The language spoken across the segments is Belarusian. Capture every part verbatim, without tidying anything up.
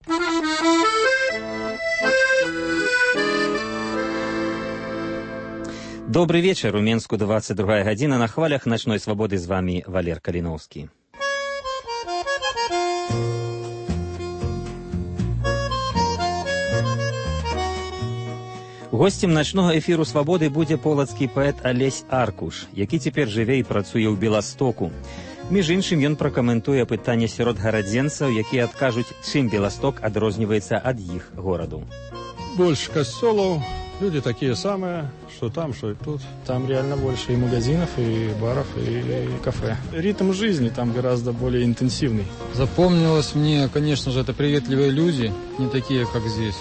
Добрый вечер. У Менску двадцать другая гадзіна. На хвалях Ночной Свободы з вами Валер Калиновский. Гостем начного эфіру «Свободы» будзе полацкі паэт Алесь Аркуш, які цяпер жыве і працуе ў Беластоку. Між іншым, ён пракаментуе пытанне сярод гарадзенцаў, якія адкажуць, чым Беласток адрозніваецца ад іх гораду. Больше костелов, люди такие самые, что там, что и тут. Там реально больше и магазинов, и баров, и кафе. Ритм жизни там гораздо более интенсивный. Запомнилось мне, конечно же, это приветливые люди, не такие, как здесь.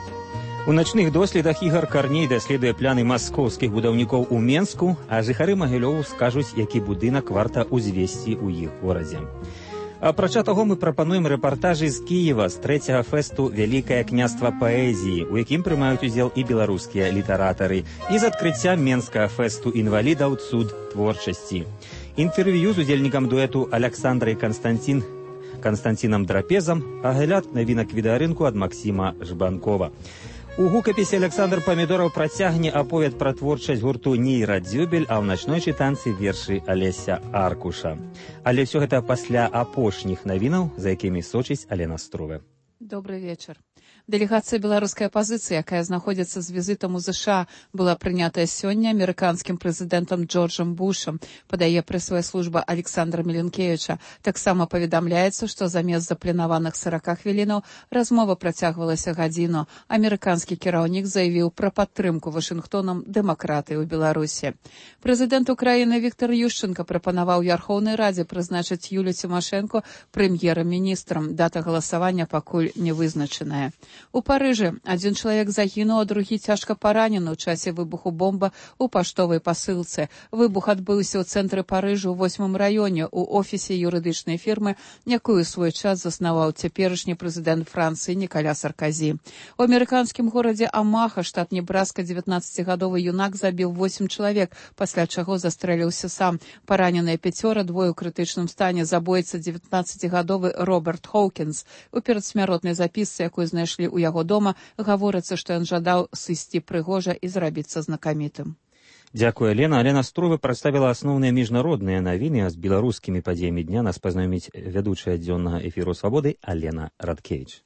У начных доследах Ігор Карней даследуе пляны маскоўскіх будаўнікоў у Менску, а жыхары Магілёву скажуць, які будынак варта ўзвесці ў іх горадзе. Апрача таго, мы прапануем рэпартажы з Кіева з трэцяга фэсту «Вялікае княства паэзіі», у якім прымаюць удзел і беларускія літаратары, і з адкрыцця Менскага фэсту інвалідаў «Цуд творчасці». Інтэрв'ю з удзельнікам дуэту Аляксандрай Канстантин Канстантинам Драпезам, агляд навінак відэарынку ад Максіма Жбанкова. У гукапісе Александр Памідораў працягне аповед пра творчасць гурту «Нейрадзюбель», а ў начной чытанцы вершы Алеся Аркуша. Але ўсё гэта пасля апошніх навінаў, за якімі сочыць Алена Струве. Добрый вечер. Делегация беларускай апозіцыі, якая знаходзіцца з візітам у ЗША, была прынятая сёння амерыканскім прэзідэнтам Джорджам Бушам, падае прэсавая служба Александра Меленкевіча. Таксама паведамляецца, што замест запланаваных сорока хвілінаў размова працягвалася гадзіну. Амерыканскі кіраўнік заявіў пра падтрымку Вашынгтонам дэмакратыі ў Беларусі. Прэзідэнт Украіны Віктор Ющенко прапанаваў Вярхоўнай Радзе прызначыць Юлію Цімашэнко прэм'ерам-міністрам. Дата галасавання пакуль не вызначаная. У Парыжы адзін чалавек загінуў, а другі цяжка паранены ў часе выбуху бомба ў паштовай пасылцы. Выбух адбыўся ў цэнтры Парыжа ў восьмым раёне у офісе юрыдычнай фірмы, якую свой час заснаваў цяперашні прэзідэнт Францыі Нікаля Сарказі. У амерыканскім горадзе Амаха, штат Небраска, дзевятнаццацігадовы юнак забіў восем чалавек, пасля чаго застрэліўся сам. Параненыя пяцёра, двое ў крытычным стане. Забойца дзевятнаццацігадовы Роберт Хоўкінс. У перадсмяротнай запісцы, якую знайшлі у яго дома, гаворыцца, што ён жадаў сысці прыгожа і зрабіцца знакамітым. Дзякуй, Алена. Алена Струве прадставіла асноўныя міжнародныя навіны, а з беларускімі падзеямі дня нас пазнаёміць вядучая дзённага эфіру «Свабоды» Алена Радкевіч.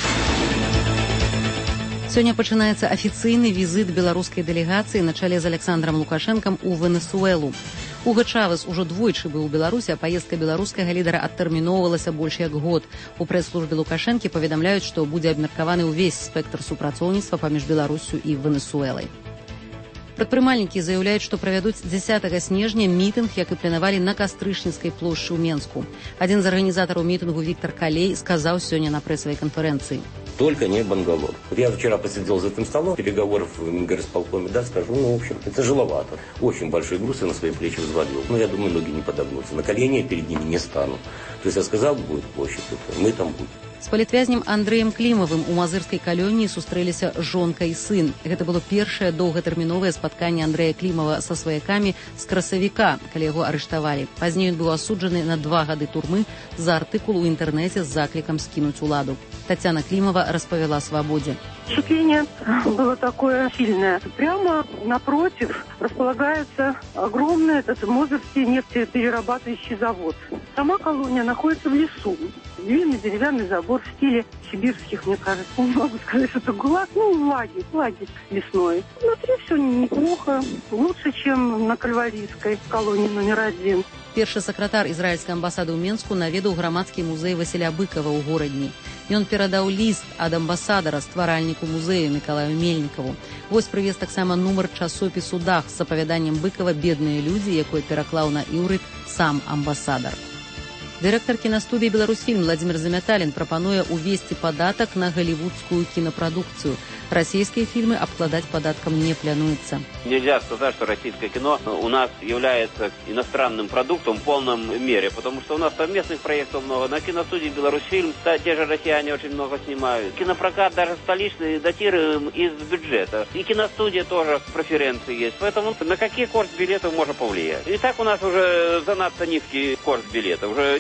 Сёння пачынаецца афіцыйны візіт беларускай дэлегацыі на чале з Александрам Лукашэнкам у Венесуэлу. Уга Чавес ужо двойчы быў у Беларусі, а паездка беларускага лідара адтэрміноўвалася больш як год. У прэс-службе Лукашэнкі паведамляюць, што будзе абмеркаваны ўвесь спектр супрацоўніцтва паміж Беларуссю і Венесуэлай. Прадпрымальнікі заяўляюць, што правядуць дзесятага снежня мітынг, як і планавалі на Кастрычніцкай плошчы ў Менску. Адзін з арганізатараў мітынгу Віктор Калей сказаў сёння на прэсавай канферэнцыі. Только не Бангалор. Вот я вчера посидел за этим столом, переговоров в горосполкоме, да, скажу, ну, в общем, это тяжеловато. Очень большой груз я на свои плечи взвалил. Но я думаю, ноги не подогнутся. На колени я перед ними не стану. То есть я сказал, будет площадь, это мы там будем. З палітвязнем Андрэем Клімавым у мазырскай калоніі сустрэліся жонка і сын. Гэта было першае доўгатэрміновае спатканне Андрэя Клімава са сваякамі з красавіка, калі яго арыштавалі. Пазней ён быў асуджаны на два гады турмы за артыкул у інтэрнэце з заклікам скінуць уладу. Тацяна Клімава распавяла «Свободе». Впечатление было такое сильное. Прямо напротив располагается огромный этот мозырский нефтеперерабатывающий завод. Сама колония находится в лесу. Длинный деревянный забор в стиле сибирских, мне кажется. Не могу сказать, что это ГУЛАГ, ну, лагерь, лагерь лесной. Внутри все неплохо, лучше, чем на Кальварийской колонии номер один. Першы сакратар ізраільскай амбасады ў Менску наведаў грамадскі музей Васіля Быкава ў горадні. Ён перадаў ліст ад амбасадара стваральніку музею Мікалаю Мельнікаву. Вось прывез таксама нумар часопісу «Дах» з апавяданнем Быкава «Бедныя людзі», якое пераклаў на іўрыт сам амбасадар. Дырэктар кінастудыі «Беларусьфільм» Владзімир Замяталін прапануе увесці падатак на голливудскую кинопрадукцию. Российские фильмы обкладать податком не плануется. Нельзя сказать, что российское кино у нас является иностранным продуктом в полном мере, потому что у нас совместных проектов много. На киностудии «Беларусьфильм» те же россияне очень много снимают. Кинопрокат даже столичный датируем из бюджета. И киностудия тоже преференции есть. Поэтому на какие курс билетов можно повлиять. И так у нас уже занадто низкий курс билета. Уже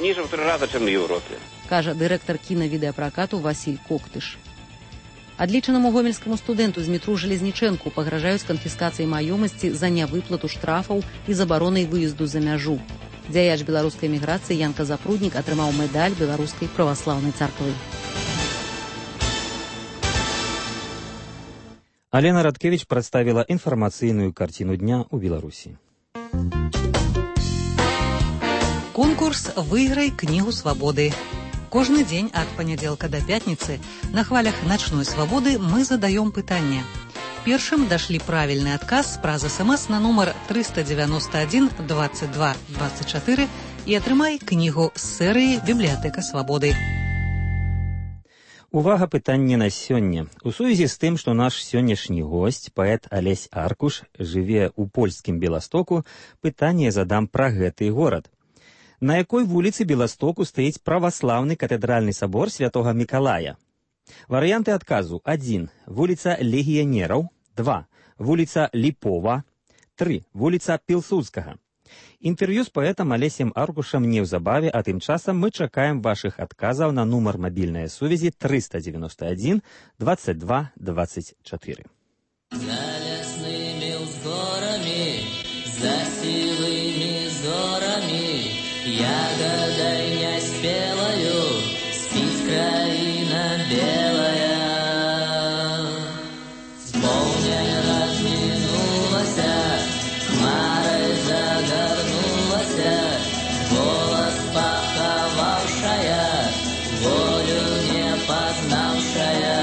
ниже в три раза, чем в Европе. Кажа дырэктар кінавідэапракату Васіль Коктыш. Адлічанаму гомельскаму студэнту Змітру Железнічэнку пагражаюць канфіскацыяй маёмасці за нявыплату штрафаў і забаронай выезду за мяжу. Дзяяч беларускай эміграцыі Янка Запруднік атрымаў медаль беларускай праваслаўнай царквы. Алена Радкевич прадставіла інфармацыйную карціну дня ў Беларусі. Конкурс «Выиграй книгу свободы». Кожны дзень ад панядзелка да пятніцы на хвалях начной свободы мы задаем пытанне. Першым дашлі правільны адказ праз смс на нумар триста девяносто один двадцать два двадцать четыре і атрымай кнігу з серыі «Бібліятэка свабоды». Увага, пытанне на сёння. У сувязі з тым, што наш сённяшні госць, паэт Алесь Аркуш, жыве ў польскім Беластоку, пытанне задам пра гэты горад. На якой вуліцы Беластоку стаіць праваслаўны катэдральны сабор святога Мікалая? Варыянты адказу: адзін. Вуліца Легіянераў, два. Вуліца Ліпова, тры. Вуліца Пілсудскага. Інтэрв'ю з паэтам Алесем Аркушам неўзабаве, а тым часам мы чакаем вашых адказаў на нумар мабільнай сувязі триста девяносто один двадцать два двадцать четыре. За ляснымі ўзгорамі, за сівымі зорамі, ягодай няспелаю спіць краіна белая. З поўдня размінулася, хмарай загарнулася, голас пахаваўшая, волю не пазнаўшая.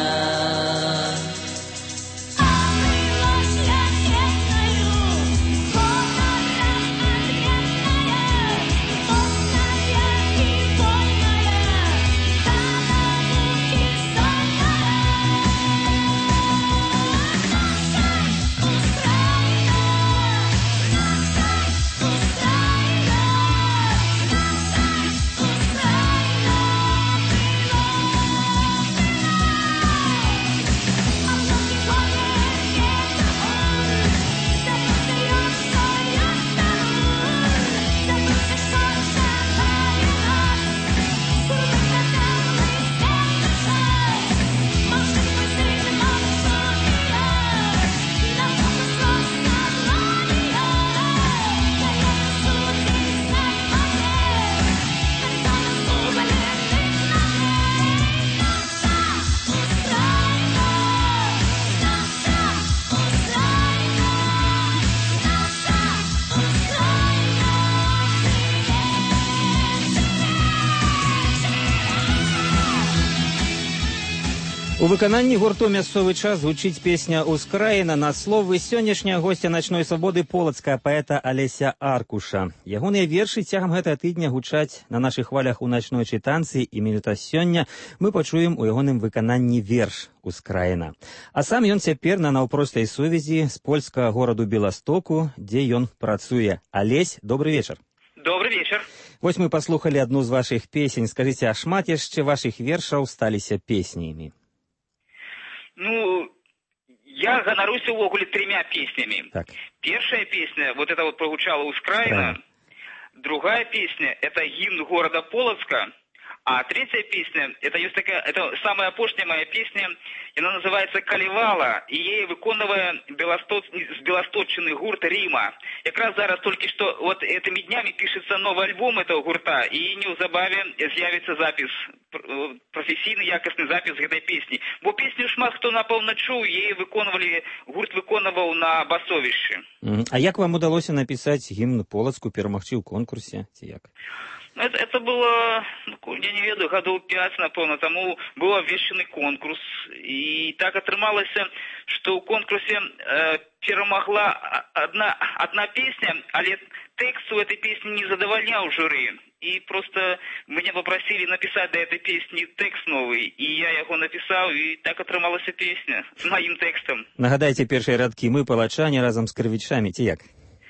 У выкананні гурту «Мясцовы час» гучыць песня «Ускраіна» на словы сённяшняга госця начной свабоды полацкага паэта Алеся Аркуша. Ягоныя вершы цягам гэтага тыдня гучаць на нашых хвалях у начной чытанцы, і менавіта сёння мы пачуем у ягоным выкананні верш «Ускраіна». А сам ён цяпер на наўпростай сувязі з польскага гораду Беластоку, дзе ён працуе. Алесь, добрый вечар. Добрый вечар. Вось мы паслухалі адну з вашых песень. Скажыце, а шмат яшчэ вашых вершаў сталіся песнямі? Ну, я ганаруся ўвогуле тремя песнями. Так. Первая песня, вот это вот прогучала «Ускраина». Другая песня, это гимн города Полоцка. А третья песня, это есть такая, это самая опошняя моя песня, она называется «Калівала», и ей выконывая Белосток, с Белосточчины гурт «Рима». Как раз зараз только что вот этими днями пишется новый альбом этого гурта, и неўзабаве з'явится запись, професійны якасны запись этой песни. Бо песню шмат хто напэўна чуў, ей выконывали, гурт выконывал на басовішчы. А як вам удалося написать гимн Полацку, перамагчы ў конкурсе, ці як? Это, это было, ну, я не ведаю, гадоў пять, напэўна, таму быў абвешчаны конкурс. І так атрымалася, што ў конкурсе э, перамагла одна, одна песня, але тэкст у этой песни не задавальняў журы. И просто меня попросили написать до этой песни текст новый, и я его написал, и так атрымалась песня с моим текстом. Нагадайте першие радки: мы палачане разом с крывічами, ці як?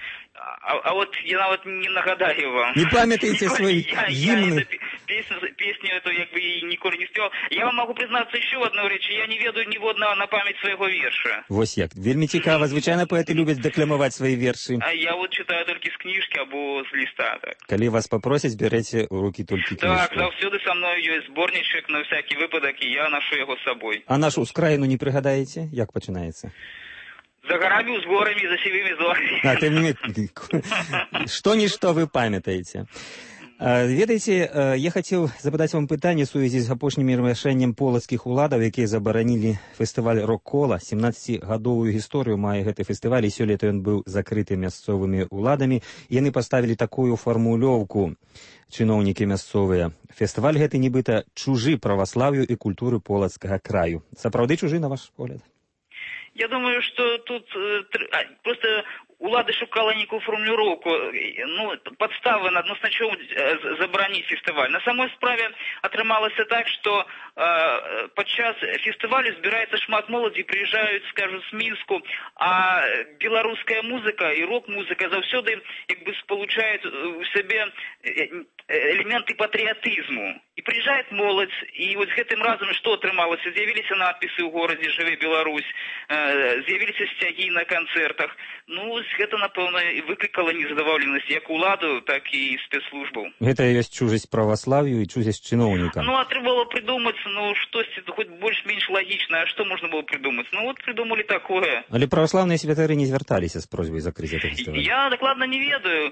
А, а вот я нават не нагадаю вам. Не памятаете свои я, гимны? Я песню, песню эту як бы и николи не спел. Я вам могу признаться еще в одной речи. Я не ведаю ніводного на память своего верша. Вось як. Вельмі цікава. Звичайно, поэты любят декламовать свои верши. А я вот читаю только с книжки або с листа. Так. Коли вас попросят, берете в руки только книжку. Так, завсёды со мной есть сборничек на всякий выпадок, и я ношу его с собой. А нашу Украину не пригадаете? Як починается? За горами, с горами, за сивыми зорами. А, тем не менее, что-ничто вы памятаете. Ведаеце, я хацеў запытаць вам пытанне ў сувязі з апошнім рашэннем полацкіх уладаў, якія забаранілі фестываль рок-кола. семнаццацігадовую гісторыю мае гэты фестываль, і сёлета ён быў закрыты мясцовымі уладамі. Яны паставілі такую фармулёўку, чыноўнікі мясцовыя. Фестываль гэты нібыта чужы праваслаўю і культуры полацкага краю. Сапраўды чужы, на ваш погляд? Я думаю, что тут э, просто улады шукала некую формулировку, ну, подставы на одно сначала э, заборонить фестиваль. На самой справе атрымалася так, что э, подчас фестивалю збираецца шмат моладзі, приезжают, скажем, с Минску, а белорусская музыка и рок-музыка заўсёды как бы сполучают в себе элементы патриотизму. И приезжает молодь, и вот с гэтым разом что атрымалася? З'явіліся надписы ў горадзе «Жыве Беларусь», э, з'явіліся сцягі на концертах. Ну, гэта, напэўна, выклікала незадаволенасць як уладу, так і спецслужбаў. Гэта ёсць чужасць праваславію і чужасць чыноўніка. Ну, а трэба было придумаць, ну, штосьці хоть больш-менш лагічнае. А што можна было придумаць? Ну, вот придумали такое. Але праваслаўныя святары не звярталіся з просьбай закрыць гэты фестываль? Я дакладна не ведаю,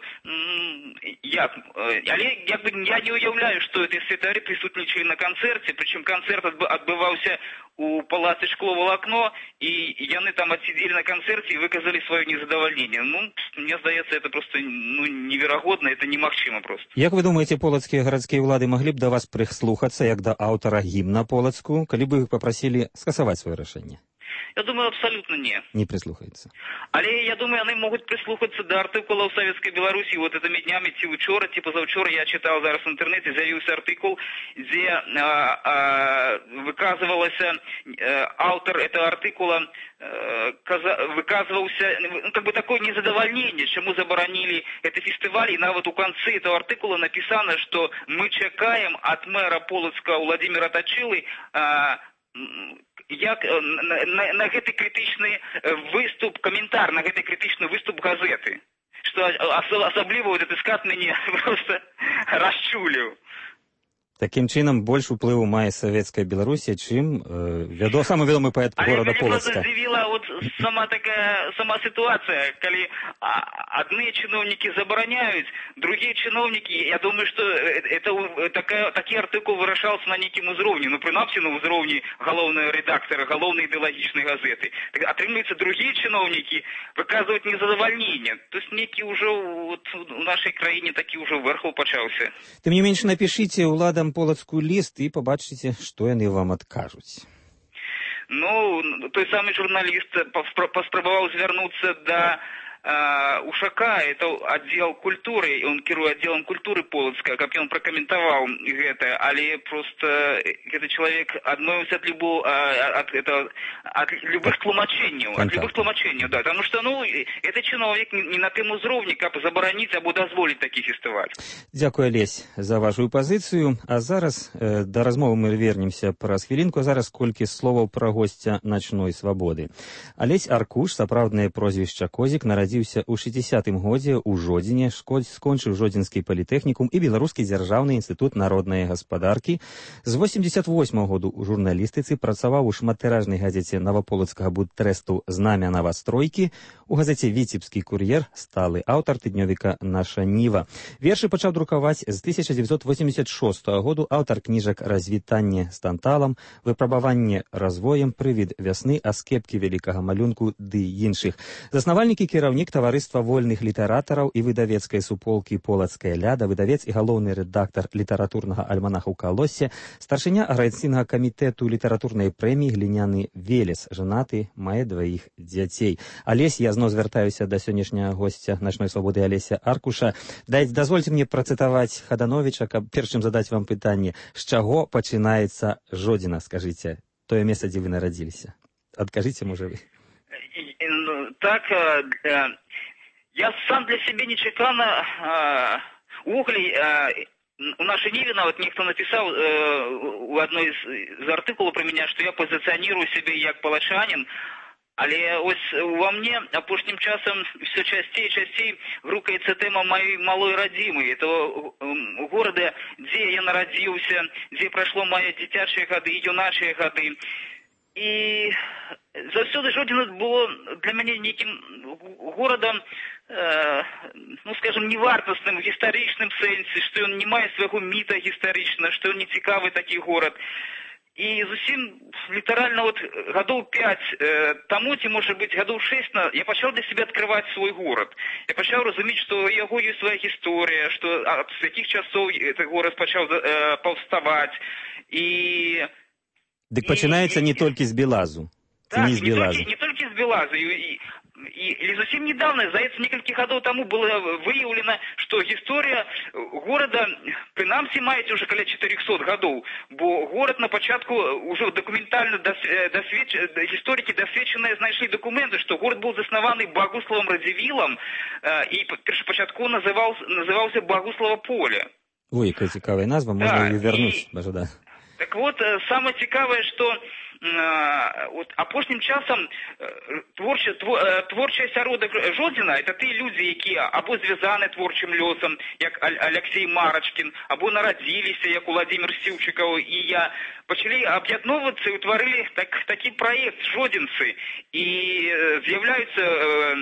як. Але як бы я не уяўляю, што эти святары присутнічалі на канцэрце, прычым канцэрт адбываўся у палацы «Шкло-Валакно», і яны там отсидели на концерте и выказали свое незадовольнение. Ну, мне здаецца, это просто ну, невероятно, это немагчыма просто. Як вы думаете, полацкія гарадскія ўлады маглі б да вас прыслухацца, як да аўтара гімна полацку, калі бы іх попросили скасаваць свое рашэнне? Я думаю, абсолютно не. Не прислухаются. Але я думаю, они могут прислухаться до артикула в Советской Беларуси. Вот этими днями, ці учора, ці позавчора, я читал зараз в интернете, з'явився артикул, где а, а, выказывался а, автор этого артикула, а, каза, выказывался, ну, как бы такое незадовольнение, чему заборонили этот фестиваль. И нават у конце этого артикула написано, что мы чекаем от мэра Полоцка Владимира Точилы а, як на, на, на гэты крытычны выступ, каментар на гэты крытычны выступ газеты. Что асабліва вот этот скат мяне просто расчуліў. Таким чынам больш уплыву мае савецкая Беларусі, чым э, вядо, самы вядомы паэт горада Полацка. Але мяне здзівіла вот сама такая сама ситуация, калі одни чиновники забороняют, другие чиновники, я думаю, что это такая, такие артикул вырашался на неким узроўні, ну принамсі на узроўні галоўнага редактора, галоўнай ідэалагічнай газеты. Так, атрымліваецца, другие чиновники выказывают незадовольнение. То есть некий уже вот в нашей краине такі уже вверху пачаўся. Тым не менш, напишите уладам полацкую ліст і побачыце, што яны вам адкажуць. Ну, той самый журналист паспрабаваў звярнуцца да Ушака, это отдел культуры, он кіруе отделом культуры Полацка, как он прокомментовал это, але просто этот человек адмовился от любого, от, это, от любых тлумачений, от любых тлумачений, да, потому что, ну, это чиновник не на тым узроўні, каб забараніць або дазволіць такі фестываль. Дзякуй, Алесь, за вашу пазіцыю. А зараз э, да размовы мы вернемся праз хвілінку. Зараз колькі словаў пра госця начной свабоды. Алесь Аркуш, сапраўднае прозвішча Козік, нарадзіўся у шэсцідзятым годзе ў Жодзіне, скончыў Жодзінскі палітэхнікум і Беларускі дзяржаўны інстытут народнай гаспадаркі. З восемьдесят восьмага году ў журналістыцы, працаваў у шматтыражнай газеце Наваполацкага будтрэсту «Знамя Навастройкі», у газеце «Віцебскі кур'ер», сталы аўтар тыднёвіка «Наша Ніва». Вершы пачаў друкаваць з тысяча дзевяцьсот восемьдесят шостага году, аўтар кніжак «Развітанне з танталам», «Выпрабаванне развоем», «Прывід вясны», «Аскепкі вялікага малюнку» ды іншых. Заснавальнік і кіраўнік таварыства вольных літаратараў і выдавецкай суполкі «Полацкая ляда», выдавец і галоўны рэдактар літаратурнага альманаху «Калоссе», старшыня арганізацыйнага камітэту літаратурнай прэміі «Гліняны Велес», жанаты, мае дваіх дзяцей. Алесь, я зноў звяртаюся да сённяшняга госця начной свабоды Алеся Аркуша. Дайце, дазвольце мне працытаваць Хадановіча, каб перш чым задаць вам пытанне, з чаго пачынаецца Жодзіна, скажыце, тое месца, дзе вы нарадзіліся? Адкажыце, можа вы. Так, я сам для себя нечакана э, угли э, у нашей Нивина, вот некто написал э, у одной из, из артикулов про меня, что я позиционирую себя як палачанин, але ось во мне апошнім часам все часцей і часцей грукаецца тэма маёй малой радзімы, этого э, города, дзе я нарадзіўся, дзе прайшло мае дзіцячыя гады і юначыя гады. І заўсёды Жодзіна было для мяне нейкім горадам, э, ну, скажем, невартасным, гістарычным сэнсе, што ён не мае свайго міта гістарычна, што ён не цікавы такі горад. І зусім літаральна вот гадоў пяць э, таму, ці можа быць гадоў шэсць, я пачаў для себя адкрываць свой горад. Я пачаў разумець, што у яго ёсць свая гісторыя, што ад якіх часоў гэты горад пачаў э, паўставаць. І Дык пачынаецца не толькі з Белазу. Так, не з Белазу. Не, не толькі з Белазу. І, і, і зусім недавно, здаецца, некалькі гадоў таму было выяўлена, што гісторыя горада, прынамсі, маеце ўжо каля чатырохсот гадоў, бо горад на пачатку ўжо дакументальна дасведч... гісторыкі дасведчаныя знайшлі дакументы, што горад быў заснаваны Багуславам Радзівілам э, і першапачатку называў, называўся Багуслава поле. Ой, якая цікавая назва, можна її вернуць, бажада. Так вот, самое цікавае, што э, вот, апошнім часам творча, твор, творчая асяродак Жодзіна, это тыя людзі, якія або звязаны творчым лёсам, як Алексей Марачкін, або нарадзіліся, як Уладзімир Сіўчыкаў і я, пачалі аб'ядноўвацца і ўтварылі так, такі праект Жодзінцы, і з'яўляюцца э,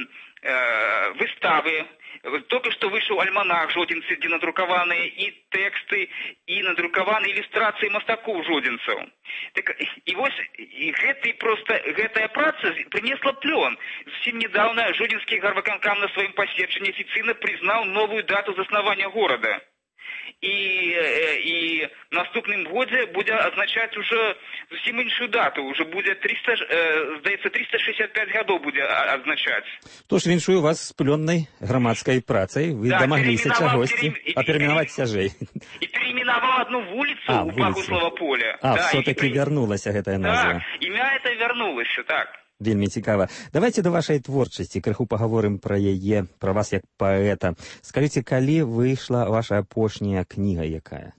э, выставы. Только что вышел альманах Жодзінцы, где надрукаваныя і тэксты, і надрукаваныя ілюстрацыі мастакоў жодзінцаў. Так, і вось і гэты просто гэтая праца принесла плён. Зусім недавно Жодзінскі гарвыканкам на сваім паседжанні афіцыйна прызнаў новую дату заснавання горада. І, і наступным годзе будзе азначаць уже зусім іншую дату, уже будзе триста, здаецца, триста шестьдесят пять гадоў будзе азначаць. Тож віншую вас з плённай грамадскай працай, вы да, дамагліся чагосьці, а перейменаваць цяжэй. І перейменаваў одну вуліцу а, у Багуслава поля. А, да, все-таки і... вярнулася гэтая назва. Так, імя это вярнулася, так. Вельмі цікава. Давайте до вашай творчасці крыху паговорым пра яе, пра вас як паэта. Скажыце, калі выйшла ваша апошняя кніга якая?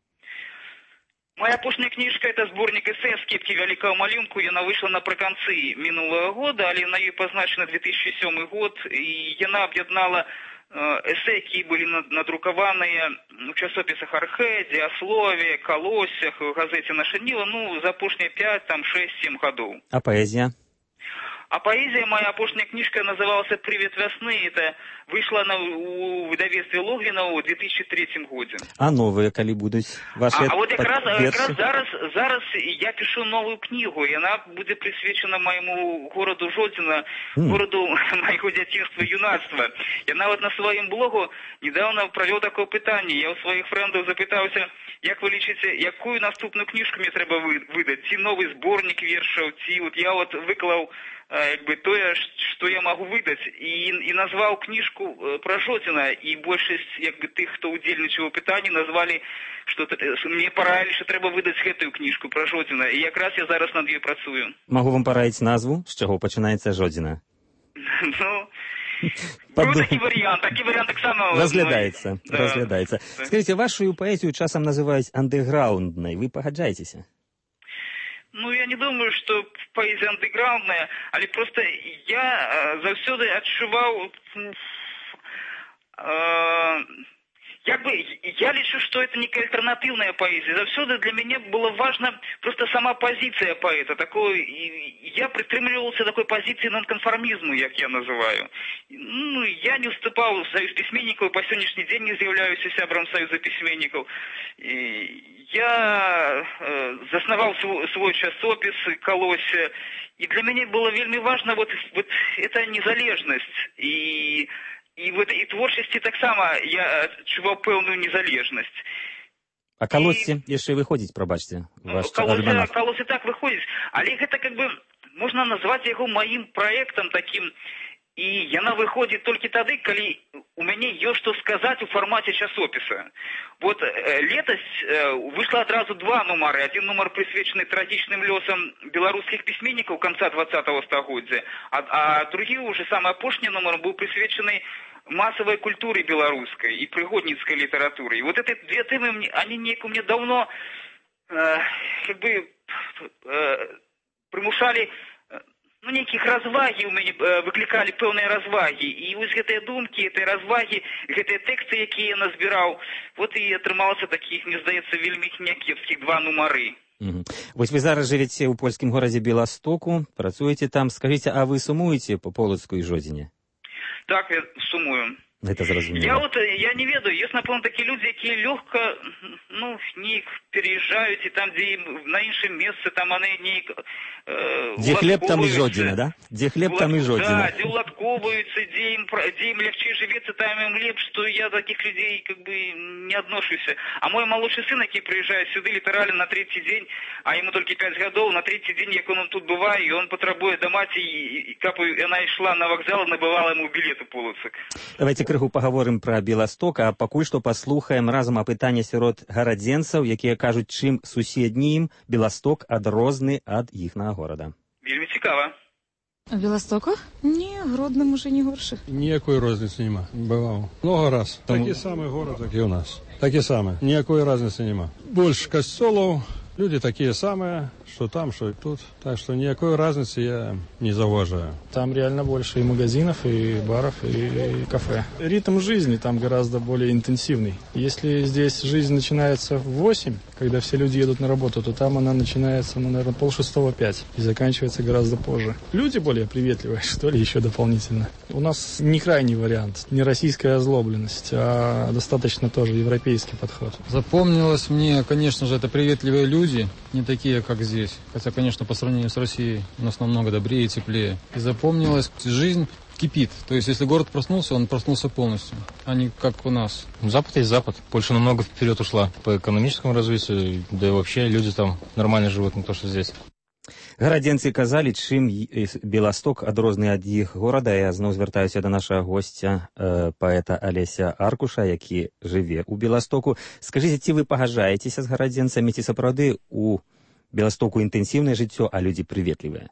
Моя апошняя кніжка это зборнік эсэ «Скепкі вялікага малюнку». Яна выйшла напрыканцы мінулага года, але на ёй пазначана две тысячи сёмы год, і яна аб'яднала эсэ, якія былі надрукаваныя у часопісах «Архэ», «Дзеаслове», «Калосях», у газеце «Наша Ніла», ну, за апошнія пять, там, шесть, семь гадоў. А паэзія? А поэзия моя апошняя книжка называлась «Привет весны». Это вышла на, у выдавецтве Логвинова в две тысячи третьем году. А новые, коли будут ваши? А, а вот как раз, как раз зараз, зараз я пишу новую книгу, и она будет присвячена моему городу Жодзіна, mm. городу моего детства и юнацтва. Я нават на своем блогу недавно провел такое питание. Я у своих френдов запытался, як вы лічыце, якую наступную книжку мне треба выдать? Ці новый сборник вершаў, ці вот я вот выклаў як бы тое, што я магу выдаць, і, і назваў кніжку пра Жодзіна, і большасць як бы тых, хто удзельнічаў у пытанні, назвалі, што мне параілі, што трэба выдаць гэтую кніжку пра Жодзіна, і якраз я зараз над ёй працую. Магу вам параіць назву, з чаго пачынаецца Жодзіна? Ну, Был такі варыянт, такі варыянт таксама разглядаецца, да. разглядаецца. Скажите, вашу паэзію часам называюць андэграунднай, вы пагаджаецеся? Ну, я не думаю, что поэзия андеграундная, але просто я э, заўсёды адчуваў, э, як бы, я лічу, что это некая альтернативная поэзия. Заўсёды для меня было важно просто сама позиция поэта. Такой, я придерживался такой позиции нонконформизму, як я называю. Ну, я не уступал в Союз письменников, по сегодняшний день не являюсь сябром Союза письменников. И я э, заснавал свой, свой часопис «Колосья», и для меня было вельми важно вот, вот эта незалежность. И, и в этой и творчасці таксама я адчуваў пэўную незалежнасць. А «Колосья» яшчэ выходзіць, прабачце, ваш альманах? «Колосья» так выходзіць, але гэта как бы можна назваць яго маім праектам таким. І яна выходзіць толькі тады, калі у мяне ёсць што сказаць у фармаце часопіса. Вот э, летась э, выйшла адразу два нумары. Один нумар прысвечаны трагічным лёсам беларускіх пісьменнікаў конца двадцатого стагоддзя, а, а другі, уже самы апошні нумар, быў прысвечаны массовой культуры белорусской и пригодницкой литературы. И вот эти две темы, они неяк у меня давно э, как бы э, примушали, ну, неких разваги у мяне э, выкликали пэўныя разваги. И вот гэтыя думкі, гэтыя разваги, гэтыя тэксты, якія я назбіраў, вот и атрымалася таких, мне здаецца, вельмі някепскіх два нумары. Угу. Вось вы зараз жывеце ў польскім горадзе Беластоку, працуеце там. Скажите, а вы сумуеце по Полацку і Жодзіне? Так, я сумую. Это зразумела. Я вот, я не ведаю, есть, напэўна, такие люди, якія лёгка, ну, неяк переезжают, и там, где им на іншым месцы, там они неяк э, где хлеб, там и Жодзіна, да? Где хлеб, там и Жодзіна. Да, где уладковываются, где им, где им легче живется, там им лепш, что я таких людей как бы не отношусь. А мой молодший сын, який приезжает сюда литерально на третий день, а ему только пять годов, на третий день, як он тут бывает, и он потребует до мати, и, и капы, она шла на вокзал, набывала ему билет у Полоцк. Давайте крыху паговорым пра Беласток, а пакуль што паслухаем разам апытанне сярод гарадзенцаў, якія кажуць, чым суседні ім Беласток адрозны ад іхнага горада. Вельмі цікава. А Беластока? Не, Гродным уже не горше. Ніякої розниці нема. Бываў. Много раз. Там... Такі самы город, як і у нас. Такі самы. Ніякої розниці нема. Больш касцёлаў, люди такие самые, что там, что и тут. Так что никакой разницы я не зауважаю. Там реально больше и магазинов, и баров, и кафе. Ритм жизни там гораздо более интенсивный. Если здесь жизнь начинается в восемь, когда все люди едут на работу, то там она начинается, ну, наверное, полшестого пять и заканчивается гораздо позже. Люди более приветливые, что ли, еще дополнительно. У нас не крайний вариант, не российская озлобленность, а достаточно тоже европейский подход. Запомнилось мне, конечно же, это приветливые люди, не такие, как здесь. Хотя, конечно, по сравнению с Россией у нас намного добрее и теплее. И запомнилось, жизнь кипит. То есть, если город проснулся, он проснулся полностью, а не как у нас. Запад есть Запад. Польша намного вперед ушла по экономическому развитию, да и вообще люди там нормально живут, не то, что здесь. Гарадзенцы казалі, чым Беласток адрозны ад іх горада. Я зноў звяртаюся да нашага госця, э, паэта Алеся Аркуша, які жыве ў Беластоку. Скажыце, ці вы пагажаецеся з гарадзенцамі, ці сапраўды у Беластоку интенсивное жыццё, а люди приветливые?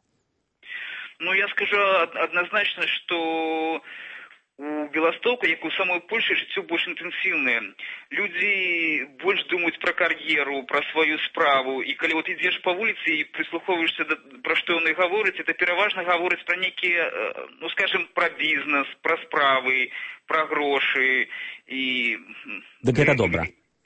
Ну, я скажу однозначно, что у Беластока, как у самой Польши, жыццё больш интенсивное. Люди больше думают про карьеру, про свою справу. И когда вот идешь по улице и прислуховываешься, про что он и говорит, это переважно говорит про некие, ну, скажем, про бизнес, про справы, про гроши. И... Так это добро.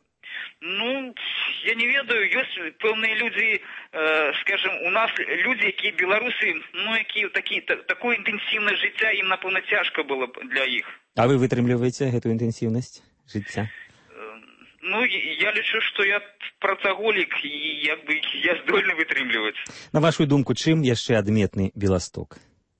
Ну, я не ведаю, есть певные люди, э, скажем, у нас люди, які белорусы, ну, які такі, та, такое інтенсивне життя, їм, напевно, тяжко було для їх. А ви витримлюєте эту інтенсивність життя? Э, ну, я лічу, що я працаголік, і, якби, я здольний витримлювати. На вашу думку, чим яшчэ адметны Беласток?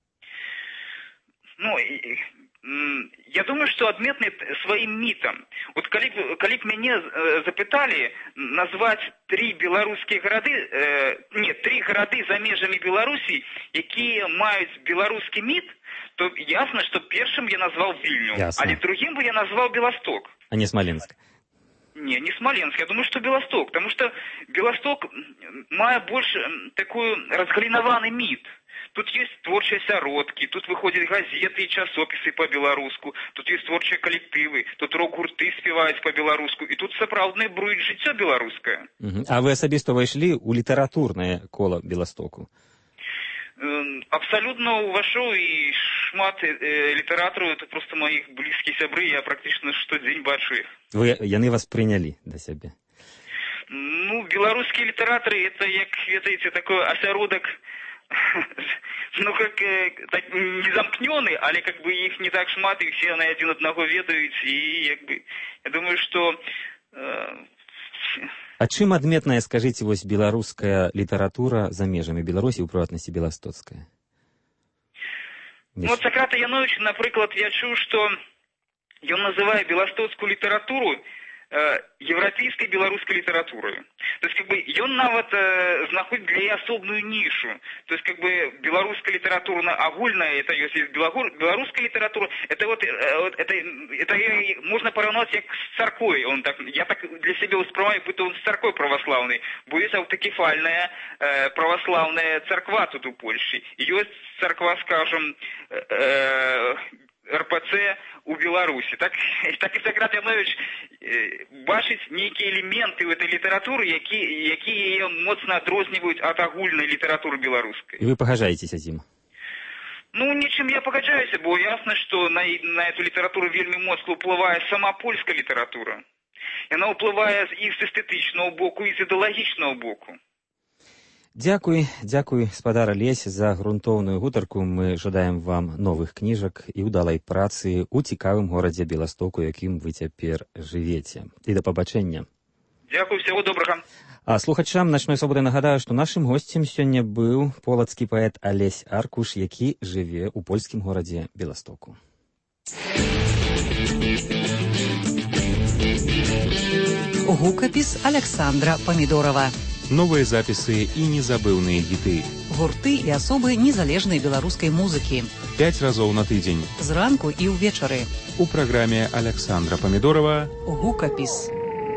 Ну, і, я думаю, что адметны своим митом. Вот калі, калі б мяне запытали назвать три белорусские города, э, нет, три города за межами Беларуси, якія маюць белорусский мит, то ясно, что первым я назвал Вильню, а другим бы я назвал Белосток. А не Смоленск? Не, не Смоленск, я думаю, что Белосток, потому что Белосток мае больше такой разгалінаваны мит. Тут есть творчие сяродкі, тут выходят газеты и часописы по-беларуску, тут есть творчие коллективы, тут рок-гурты спеваюць по-беларуску, и тут сапраўднае бруіць жыццё беларускае. Uh-huh. А вы асабіста ўвайшлі ў літаратурнае кола Беластоку? Абсолютно увайшоў, і шмат э, літаратараў, это просто моих блізкіх сябры, я практически штодзень бачу их. Вы, яны вас прынялі да сябе? Ну, белорусские литераторы, это, як, ведаеце, такой асяродак, ну, как, э, так, не замкнёны, але как бы их не так шмат, и все на один одного ведаюць, и как бы, я думаю, что... Э... А чым адметная, скажите, вось беларуская літаратура за межамі Беларусі, у прыватнасці беластоцкая? Ну, вот Сократа Янович, напрыклад, я чуў, что ён называе беластоцкую літаратуру европейской белорусской литературой. То есть, как бы, он нават э, знаходит для ей особную нишу. То есть, как бы, белорусская литература огульная, это есть белорусская литература, это вот, э, это, это, это можно поравнать как с церквой. Он так, я так для себя воспринимаю, будто он с церквой православной. Бо есть автокефальная э, православная церква тут у Польши. Есть церква, скажем, э, эр пэ цэ у Беларусі. Так, так і Сакрат Янович бачыць нейкія элементы ў этой літаратуры, які, якія яе моцна адрозніваюць ад агульнай літаратуры беларускай. І вы пагаджаецеся з ім? Ну, нічым я пагаджаюся, бо ясна, што на, на эту літаратуру вельмі моцна ўплывае сама польская літаратура. Яна ўплывае і з эстэтычнага боку, і з ідэалагічнага боку. Дзякуй, дзякуй, спадар Алесь, за грунтоўную гутарку. Мы жадаем вам новых кніжак і ўдалай працы ў цікавым горадзе Беластоку, якім вы цяпер жывеце. І да пабачэння. Дзякуй, всего добрага. А слухачам «Начной свободы» нагадаю, што нашым госцем сёння быў полацкі паэт Алесь Аркуш, які жыве ў польскім горадзе Беластоку. Гукапіс Александра Памідорова. Новыя запісы і незабыўныя хіты. Гурты і асобы незалежнай беларускай музыкі. Пяць разоў на тыдзень. Зранку і ўвечары. У праграме Александра Памідорова «Гукапіс».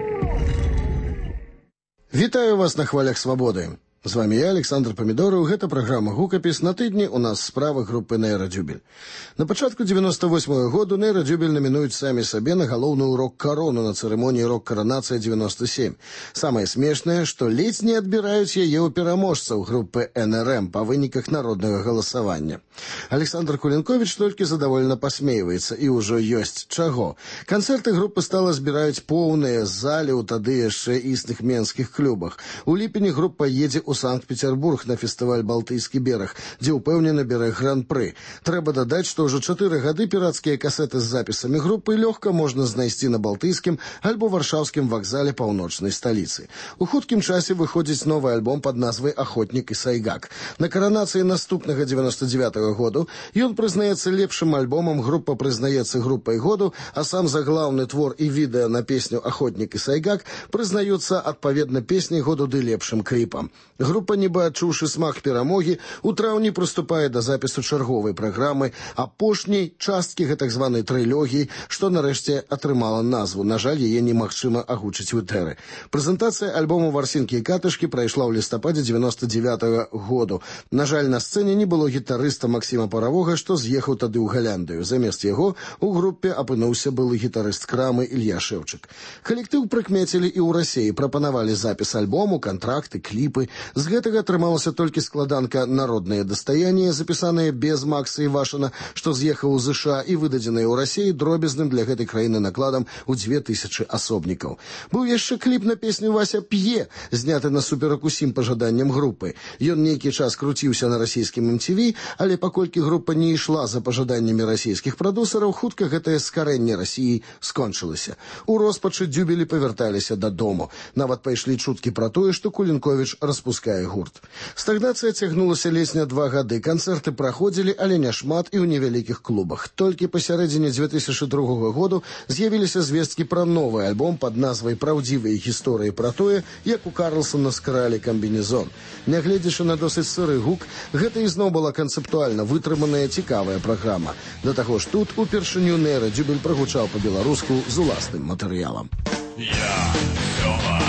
Вітаю вас на хвалях свабоды. З вами я, Александр Памідораў. Гэта праграма «Гукапіс». На тыдні у нас справа групы «Нейрадзюбель». На пачатку девяносто восьмого году «Нейрадзюбель» намінуюць самі сабе на галоўную рок-карону на цырымоніі рок-каранацыя девяносто семь. Самае смешнае, што ледзь не адбіраюць яе ў пераможцаў групы эн эр эм па выніках народнага галасавання. Александр Кулінковіч толькі задаволена пасмейваецца, і ўжо ёсць чаго. Канцэрты групы стала збіраюць поўныя залі ў тады яшчэ існых менскіх клубах. У ліпені група едзе у Санкт-Петербург на фестываль «Балтыйскі бераг», дзе ўпэўнена бярэ гран-пры. Трэба дадаць, што ўжо чатыры гады пірацкія касеты з запісамі групы лёгка можна знайсці на балтыйскім альбо варшаўскім вакзале паўночнай сталіцы. У хуткім часе выходзіць новы альбом пад назвай «Ахотнік і сайгак». На каранацыі наступнага девяносто девятого году ён прызнаецца лепшым альбомам, група прызнаецца групай году, а сам заглаўны твор і відэа на песню «Ахотнік і сайгак» прызнаюцца адпаведна песняй году ды лепшым кліпам. Група, нібы адчуўшы смак перамогі, у траўні прыступае да запісу чарговай праграмы, апошняй часткі гэтак званай трылогіі, што нарэшце атрымала назву. На жаль, яе немагчыма агучыць у этэры. Прэзентацыя альбому «Варсінкі і катышкі» прайшла ў лістападзе девяносто девятого году. На жаль, на сцэне не было гітарыста Максіма Паравога, што з'ехаў тады ў Галяндыю. Замест яго у групе апынуўся былы гітарыст Крамы Ілья Шэўчык. Калектыў прыкмецілі і ў Расіі, прапанавалі запіс альбому, кантракты, кліпы. З гэтага атрымалася толькі складанка «Народнае дастаянне», запісаная без Макса Івашына, што з'ехаў у ЗША і выдадзеная ў Расіі дробязным для гэтай краіны накладам у две тысячы асобнікаў. Быў яшчэ кліп на песню «Вася п'е», зняты насуперак усім пажаданням групы. Ён нейкі час круціўся на расійскім эм ці ви, але паколькі група не ішла за пажаданнямі расійскіх прадусараў, хутка гэтае скарэнне Расіі скончылася. У роспачы дзюбелі павярталіся дадому. Нават пайшлі чуткі пра тое, што Кулінковіч распускае гурт. Стагнацыя цягнулася ледзь не два гады. Канцэрты праходзілі, але няшмат і ў невялікіх клубах. Толькі пасярэдзіне две тысячы другога году з'явіліся звесткі пра новы альбом пад назвай «Праўдзівыя гісторыі пра тое, як у Карлсона скралі камбінезон». Нягледзячы на досыць сыры гук, гэта ізноў была канцэптуальна вытрыманая цікавая праграма. Да таго ж тут упершыню «Нейрадзюбель» прагучаў па-беларуску з уласным матэрыялам. Я, Сёма,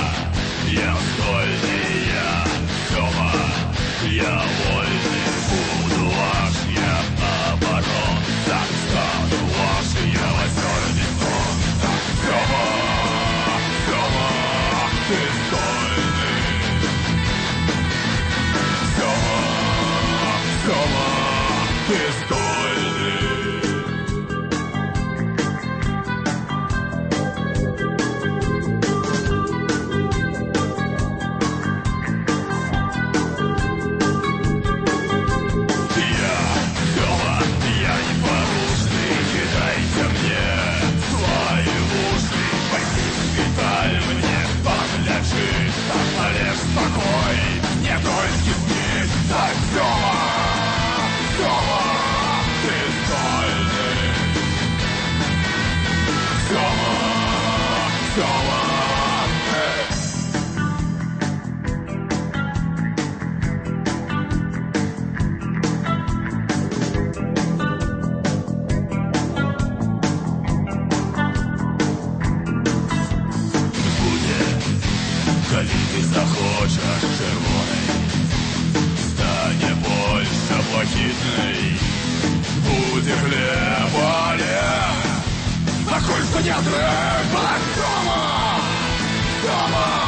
я стольны, я, Сёма, я вольны буду ваш, я наоборот, так стану ваш, я восёрный сон, так, Сёма, Сёма, ты стольны, Сёма, Сёма, ты стольны. Буде хлеба не треба. Сьома! Сьома!